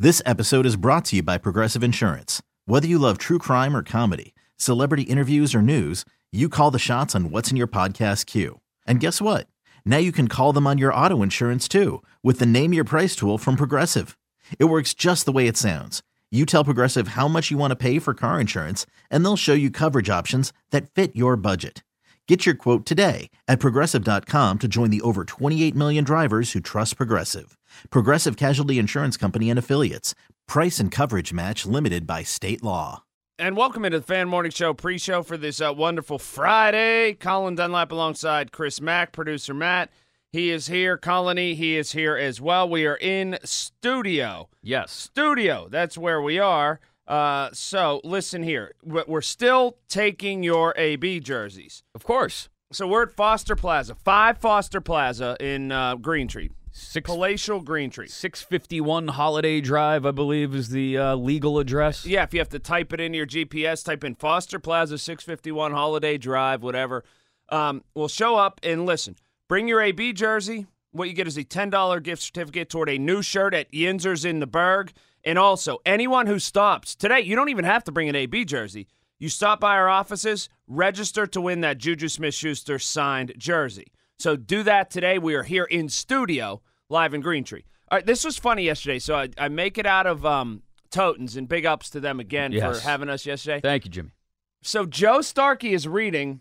This episode is brought to you by Progressive Insurance. Whether you love true crime or comedy, celebrity interviews or news, you call the shots on what's in your podcast queue. And guess what? Now you can call them on your auto insurance too with the Name Your Price tool from Progressive. It works just the way it sounds. You tell Progressive how much you want to pay for car insurance, and they'll show you coverage options that fit your budget. Get your quote today at Progressive.com to join the over 28 million drivers who trust Progressive. Progressive Casualty Insurance Company and Affiliates. Price and coverage match limited by state law. And welcome into the Fan Morning Show pre-show for this wonderful Friday. Colin Dunlap alongside Chris Mack, producer Matt. He is here. Colony, he is here as well. We are in studio. Yes. Studio, that's where we are. So listen here. We're still taking your AB jerseys. Of course. So we're at Foster Plaza, 5 Foster Plaza in Green Tree. Palatial Green Tree. 651 Holiday Drive, I believe, is the legal address. Yeah, if you have to type it into your GPS, type in Foster Plaza, 651 Holiday Drive, whatever. We'll show up and listen. Bring your AB jersey. What you get is a $10 gift certificate toward a new shirt at Yinzer's in the Berg. And also, anyone who stops today, you don't even have to bring an AB jersey. You stop by our offices, register to win that Juju Smith-Schuster signed jersey. So do that today. We are here in studio, live in Green Tree. All right, this was funny yesterday. So I make it out of Totens, and big ups to them again for having us yesterday. Thank you, Jimmy. So Joe Starkey is reading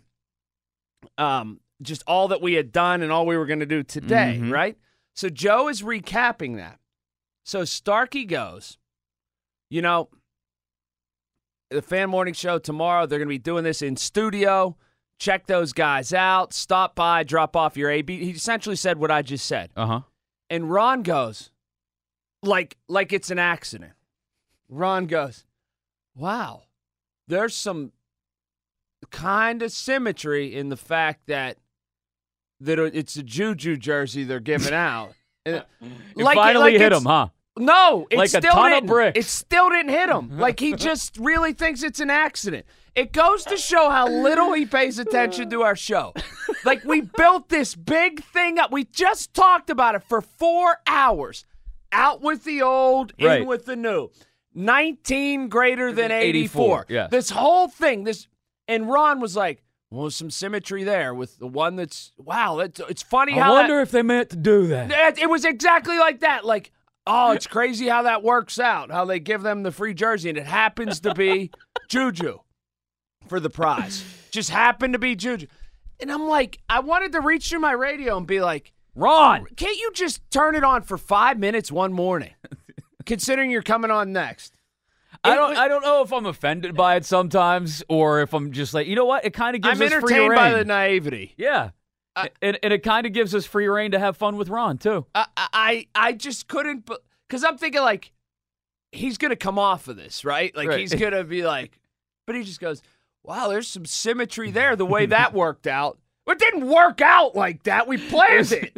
just all that we had done and all we were going to do today, right? So Joe is recapping that. So Starkey goes, you know, the Fan Morning Show tomorrow, they're going to be doing this in studio. Check those guys out. Stop by, drop off your AB. He essentially said what I just said. Uh-huh. And Ron goes, like it's an accident. Ron goes, wow, there's some kind of symmetry in the fact that it's a Juju jersey they're giving out. It finally hit him, huh? No, it like still a ton didn't. of bricks. It still didn't hit him. Like he just really thinks it's an accident. It goes to show how little he pays attention to our show. Like we built this big thing up. We just talked about it for 4 hours. Out with the old, in with the new. 19 greater than 84. Yeah. This whole thing, and Ron was like, well, some symmetry there with the one that's, wow, it's funny how I wonder if they meant to do that. It was exactly like that. Like, oh, it's crazy how that works out, how they give them the free jersey, and it happens to be Juju for the prize. Just happened to be Juju. And I'm like, I wanted to reach through my radio and be like, Ron, can't you just turn it on for 5 minutes one morning, considering you're coming on next? I don't know if I'm offended by it sometimes or if I'm just like, you know what? It kind of gives us free reign. I'm entertained by the naivety. Yeah. And it kind of gives us free reign to have fun with Ron, too. I just couldn't, because I'm thinking, like, he's going to come off of this, right? Like, he's going to be like, but he just goes, wow, there's some symmetry there, the way that worked out. It didn't work out like that. We planned it.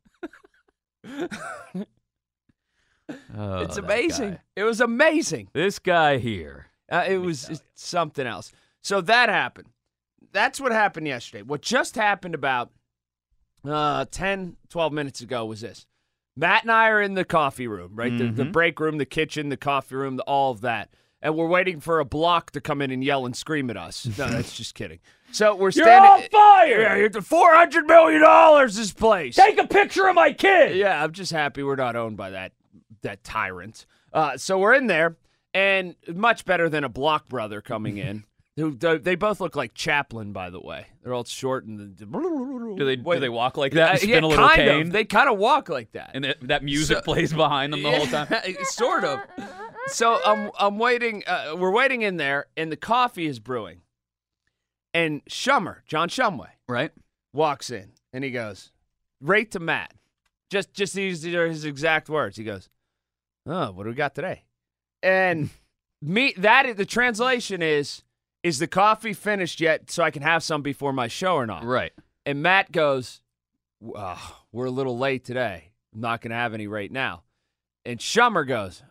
It's amazing. It was amazing. This guy here. It was something else. So that happened. That's what happened yesterday. What just happened about 10, 12 minutes ago was this. Matt and I are in the coffee room, right? The break room, the kitchen, the coffee room, all of that. And we're waiting for a block to come in and yell and scream at us. No, that's just kidding. So we're standing. You're on fire! Yeah, you're $400 million, this place. Take a picture of my kid! Yeah, I'm just happy we're not owned by that tyrant. So we're in there, and much better than a Block brother coming in. They both look like Chaplin, by the way. They're all short and do they walk like that? And spin a little kind cane? of. They kind of walk like that, and that music plays behind them the whole time. Sort of. So I'm waiting. We're waiting in there, and the coffee is brewing. And Shummer, John Shumway, right, walks in, and he goes, right to Matt. Just these are his exact words. He goes, "Oh, what do we got today?" And the translation is the coffee finished yet so I can have some before my show or not? Right. And Matt goes, we're a little late today. I'm not going to have any right now. And Shummer goes,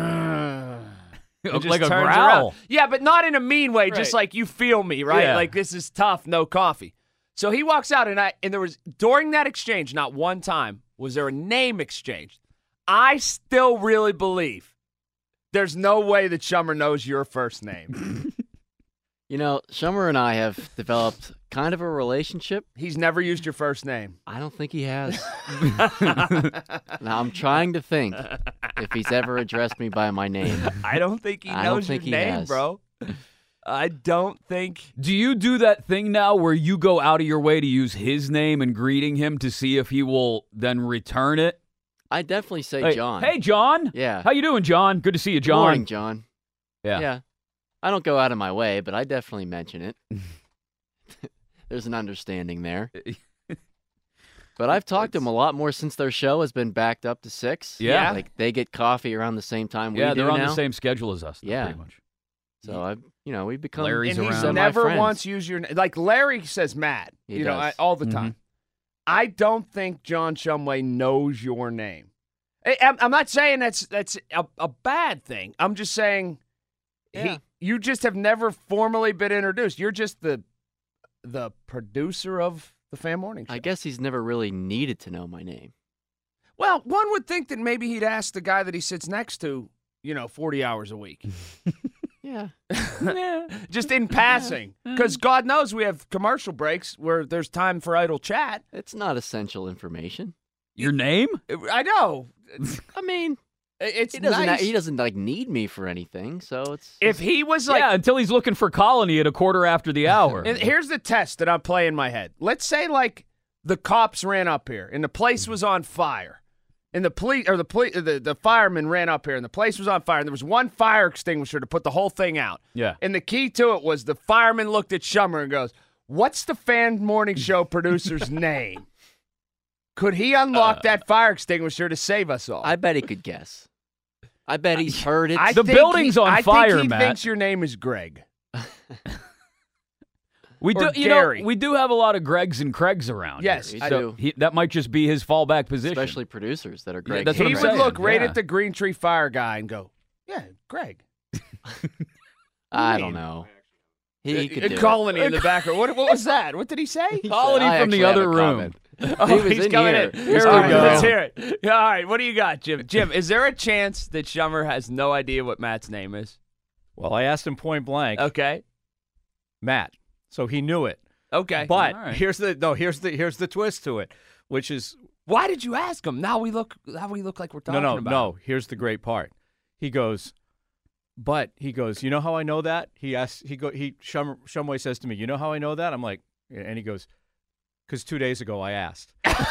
like a growl. Around. Yeah, but not in a mean way, just like you feel me, right? Yeah. Like this is tough, no coffee. So he walks out, and there was, during that exchange, not one time was there a name exchanged. I still really believe there's no way that Shummer knows your first name. You know, Shummer and I have developed kind of a relationship. He's never used your first name. I don't think he has. Now, I'm trying to think if he's ever addressed me by my name. I don't think he I don't knows your think he name, has. bro. I don't think. Do you do that thing now where you go out of your way to use his name and greeting him to see if he will then return it? I definitely say Hey, John. Hey, John. Yeah. How you doing, John? Good to see you, Good John. morning, John. Yeah. I don't go out of my way, but I definitely mention it. There's an understanding there. But I've talked to him a lot more since their show has been backed up to 6. Yeah. Like, they get coffee around the same time we Yeah, do they're on now. the same schedule as us. Yeah. Pretty much. So, we've become Larry's And he's around. never semi-friends. once used your name. Like Larry says Matt, He know, does. all the time. I don't think John Shumway knows your name. I'm not saying that's a bad thing. I'm just saying you just have never formally been introduced. You're just the producer of the Fan Morning Show. I guess he's never really needed to know my name. Well, one would think that maybe he'd ask the guy that he sits next to, 40 hours a week. Yeah. Just in passing. Because God knows we have commercial breaks where there's time for idle chat. It's not essential information. Your name? I know. I mean, It's he doesn't nice. he doesn't like need me for anything, so it's If he was like, yeah, until he's looking for Colony at 1:15. and here's the test that I'm playing in my head. Let's say like the cops ran up here and the place was on fire, and the firemen ran up here and the place was on fire, and there was one fire extinguisher to put the whole thing out. Yeah. And the key to it was the fireman looked at Shummer and goes, "What's the Fan Morning Show producer's name?" Could he unlock that fire extinguisher to save us all? I bet he could guess. I bet he's heard it. The building's on fire, I think he Matt. thinks your name is Greg. We Or do, Gary. we do have a lot of Gregs and Craigs around. Yes, here. we so do. that might just be his fallback position. Especially producers that are great. that's what He I'm would saying. look right Yeah. at the Green Tree Fire guy and go, "Yeah, Greg." I don't know. He could do Colony in the background. What was that? What did he say? it. Colony I from the actually have other a room. comment. Oh, He was he's in coming here. in. Here All we right, go. let's hear it. Yeah, all right, what do you got, Jim? Jim, is there a chance that Shummer has no idea what Matt's name is? Well, I asked him point blank, Okay. Matt, so he knew it. Okay. But All right. here's the twist to it, which is Why did you ask him? Now we look like we're talking about. no. Here's the great part. He goes, you know how I know that? Shumway says to me, you know how I know that? I'm like, and he goes, because 2 days ago I asked.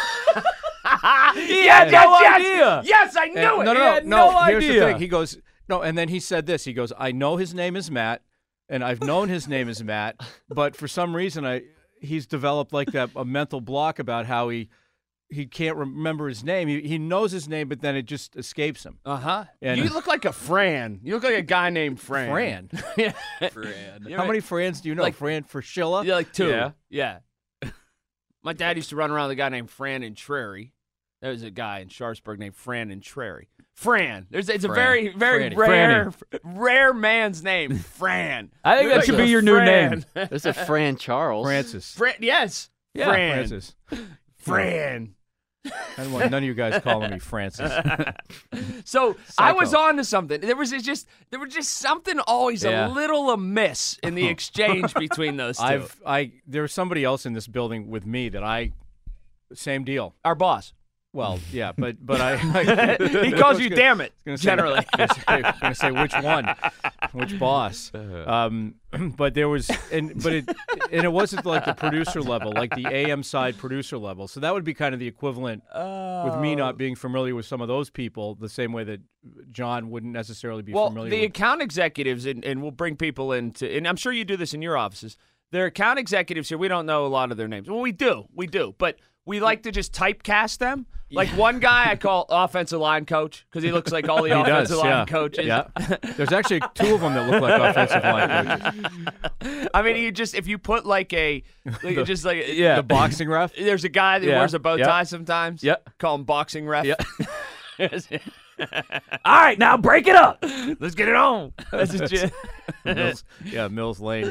Yes, no yes, idea. yes, I knew it. No, He had no Here's the idea. thing. He goes, no, and then he said this. He goes, I know his name is Matt, and I've known his name is Matt, but for some reason he's developed like a mental block about how he can't remember his name. He knows his name, but then it just escapes him. Uh-huh. And- You look like a Fran. You look like a guy named Fran. Fran. Yeah. Fran. You're How right. many Frans do you know? Like- Fran Fraschilla? Yeah, like 2. Yeah. Yeah. My dad used to run around with a guy named Fran and Trary. There was a guy in Sharpsburg named Fran and Trary. Fran. It's a Fran. very, very Franny. rare man's name. Fran. I think You're that should like be a your new Fran. name. There's a Fran Charles. Francis. Yes. Yeah, Fran. Francis. Fran. I don't want none of you guys calling me Francis. So I was Psycho. on to something. There was just something always Yeah. a little amiss in the exchange between those two. There's somebody else in this building with me that same deal. Our boss. Well, yeah, but I He calls you damn it, gonna say- generally. I'm gonna say which one, which boss. But there was, and it wasn't like the producer level, like the AM side producer level. So that would be kind of the equivalent with me not being familiar with some of those people, the same way that John wouldn't necessarily be Well, familiar the with. account executives, and we'll bring people into, and I'm sure you do this in your offices. Their account executives here, we don't know a lot of their names. Well, we do, but we like to just typecast them. Like one guy I call offensive line coach because he looks like all the He offensive does, line yeah. coaches. Yeah. There's actually 2 of them that look like offensive line coaches. I mean, if you put like just like Yeah. The boxing ref. there's a guy that Yeah. wears a bow Yeah. tie sometimes. Yeah. Call him boxing ref. Yeah. All right, now break it up. Let's get it on. That's just Mills Lane.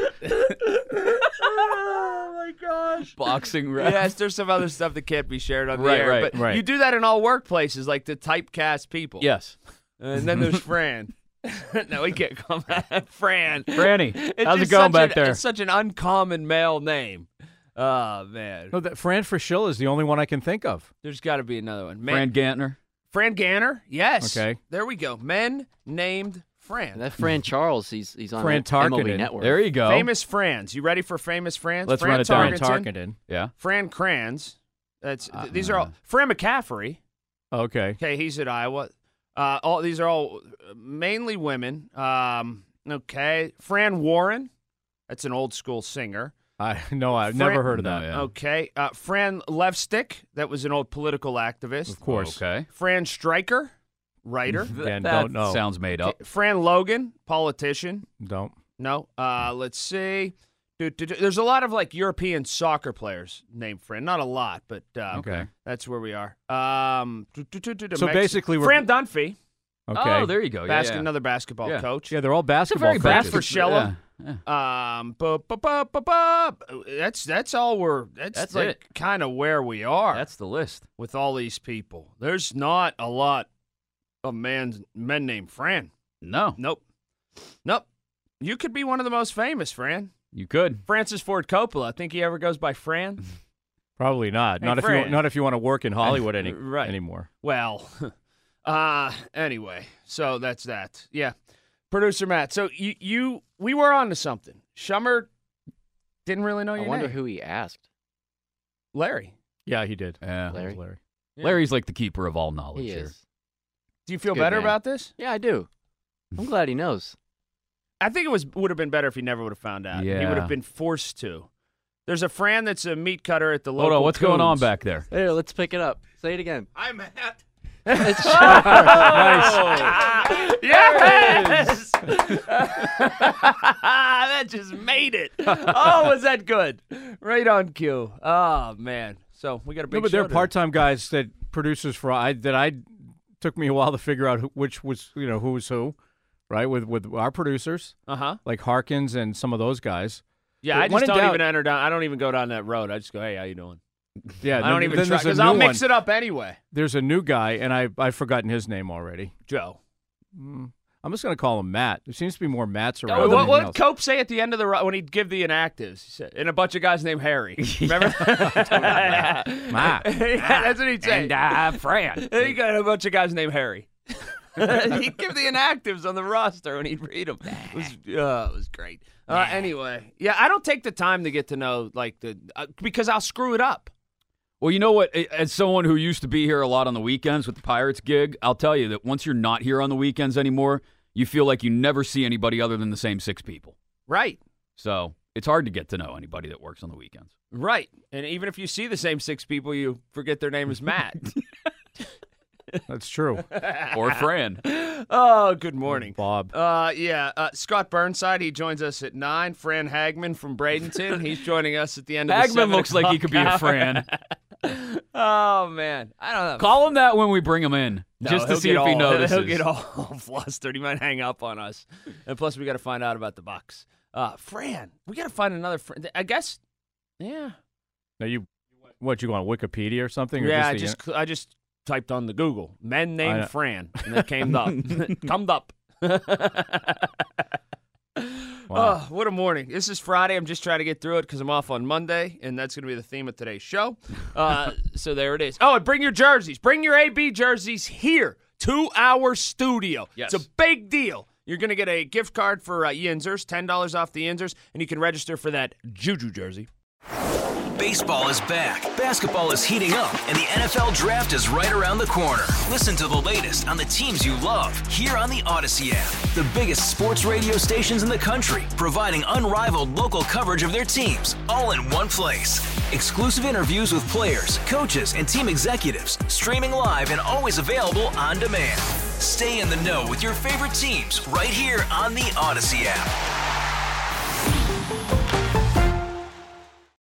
oh my gosh. Boxing ref. Yes, there's some other stuff that can't be shared on the Right, air. right, but right. you do that in all workplaces, like to typecast people. Yes. And then there's Fran. No, he can't come back. Fran. Franny, It's how's it just going such back there? It's such an uncommon male name. Oh, man. No, Fran Fraschilla is the only one I can think of. There's got to be another one. Fran Gantner. Fran Ganner? Yes. Okay. There we go. Men named Fran. And that Fran Charles, he's on Fran the MLB Tarkenton. Network. There you go. Famous Frans. You ready for famous Frans? Let's Fran run it down. Fran Tarkenton, Tarkenton. Yeah. Fran Kranz. These are all. Fran McCaffrey. Okay. Okay, he's at Iowa. These are all mainly women. Okay. Fran Warren. That's an old school singer. I've never heard of that. No, yeah. Okay. Fran Levstick. That was an old political activist. Of course. Okay. Fran Stryker, writer. Again, that don't know. sounds made up. Fran Logan, politician. Don't. No. Let's see. There's a lot of like European soccer players named Fran. Not a lot, but Okay. that's where we are. So basically we're- Fran Dunphy, Okay. Oh, there you go. Yeah, yeah. another basketball Yeah. coach. Yeah, they're all It's a basketball very Matt coaches. Fraschilla. Yeah. That's all we're. That's like it. kind of where we are That's the list. with all these people. There's not a lot of men named Fran. No, Nope. You could be one of the most famous, Fran. you could. Francis Ford Coppola. Think he ever goes by Fran? Probably not. Hey, Not Fran. if you want to work in Hollywood Right. anymore. Well, anyway, so that's that. Yeah. Producer Matt, so we were on to something. Shummer didn't really know I your wonder name. who he asked. Larry. Yeah, he did. Yeah. Larry? Larry. Yeah. Larry's like the keeper of all knowledge He here. is. Do you feel Good better man. about this? Yeah, I do. I'm glad he knows. I think it would have been better if he never would have found out. He would Yeah. have been forced to. There's a Fran that's a meat cutter at the local Hold on, what's going on Coons. back there? Here, let's pick it up. Say it again. I'm Matt. It's Yes! That just made it. Oh, was that good? Right on cue. Oh, man. So we got a big No, but they're show today. part-time guys that producers for I took me a while to figure out which was who was who, right? With our producers Uh-huh. like Harkins and some of those guys. Yeah, But I when just in don't doubt- even enter down. I don't even go down that road. I just go, hey, how you doing? Yeah, I don't even then try there's a because new I'll one. mix it up anyway. There's a new guy, and I've forgotten his name already. Joe. I'm just gonna call him Matt. There seems to be more Matts around. Oh, than what anything did else. Cope say at the end of the when he'd give the inactives? He said, and a bunch of guys named Harry. Remember? Matt. Yeah, that's what he'd say. And Fran. He got a bunch of guys named Harry. He'd give the inactives on the roster and he'd read them. It was great. Anyway, yeah, I don't take the time to get to know because I'll screw it up. Well, you know what? As someone who used to be here a lot on the weekends with the Pirates gig, I'll tell you that once you're not here on the weekends anymore, you feel like you never see anybody other than the same 6 people. Right. So it's hard to get to know anybody that works on the weekends. Right. And even if you see the same 6 people, you forget their name is Matt. That's true. Or Fran. Oh, good morning. Bob. Scott Burnside, he joins us at 9. Fran Hagman from Bradenton, he's joining us at the end of the 7 Hagman looks like he could be a o'clock Fran. Oh, man. I don't know. Call him that when we bring him in, No, just to he'll see get if he all- notices. He'll get all flustered. He might hang up on us. And plus, we got to find out about the Bucks. Fran, we got to find another Fran. I guess, yeah. Now you go on Wikipedia or something? Or Yeah, just I just typed on the Google, men I know. named Fran, and it came up. Come up. Wow. Oh, what a morning. This is Friday. I'm just trying to get through it because I'm off on Monday, and that's going to be the theme of today's show. So there it is. Oh, and bring your jerseys. Bring your AB jerseys here to our studio. Yes. It's a big deal. You're going to get a gift card for Yinzers, $10 off the Yinzers, and you can register for that Juju jersey. Baseball is back, basketball is heating up, and the NFL Draft is right around the corner. Listen to the latest on the teams you love here on the Odyssey app. The biggest sports radio stations in the country, providing unrivaled local coverage of their teams, all in one place. Exclusive interviews with players, coaches, and team executives, streaming live and always available on demand. Stay in the know with your favorite teams right here on the Odyssey app.